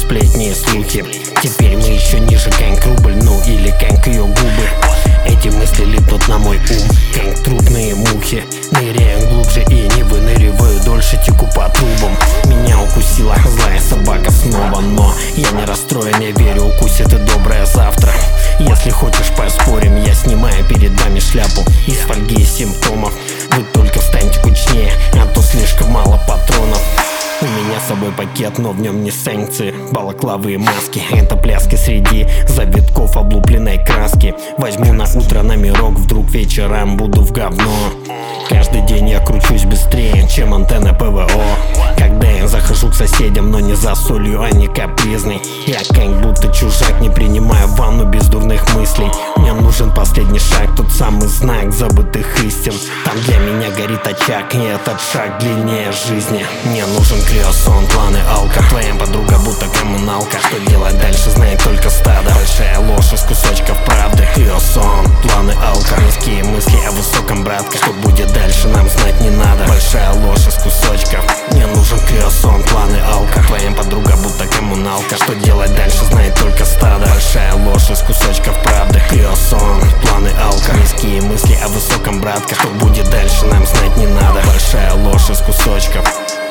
сплетни и слухи. Теперь мы еще ниже, как рубль, ну или как ее губы. Эти мысли липнут на мой ум, как трупные мухи. Ныряю глубже и не выныриваю дольше, теку по трубам. Меня укусила злая собака снова, но я не расстроен, я верю, укусит и доброе завтра. Если хочешь, поспорим, я снимаю перед вами шляпу из фольги симптомов. Вы только встаньте кучнее, а то слишком мало патронов. У меня с собой пакет, но в нем не санкции, балаклавы и маски. Это пляски среди завитков облупленной краски. Возьму на утро номерок, вдруг вечером буду в говно. Каждый день я кручусь быстрее, чем антенна ПВО. Когда я захожу к соседям, но не за солью, а не капризный. Я как будто чужак, не принимаю ванну без дурных мыслей. Мне нужен последний шаг, тот самый знак забытых истин. Там для меня горит очаг, и этот шаг длиннее жизни. Мне нужен криосон, планы алка. Твоя подруга будто коммуналка. Что делать дальше, знает только стадо. Большая ложь из кусочков правды. Криосон, планы алка. Низкие мысли о высоком, братка. Что будет дальше, нам знать не надо. Большая ложь из кусочков. Мне нужен криосон, планы алка. Твоя подруга будто коммуналка. Что делать дальше, знает только стадо. Большая ложь из кусочков правды. Криосон, планы алка. Низкие мысли о высоком, братка. Что будет дальше, нам знать не надо. Большая ложь из кусочков.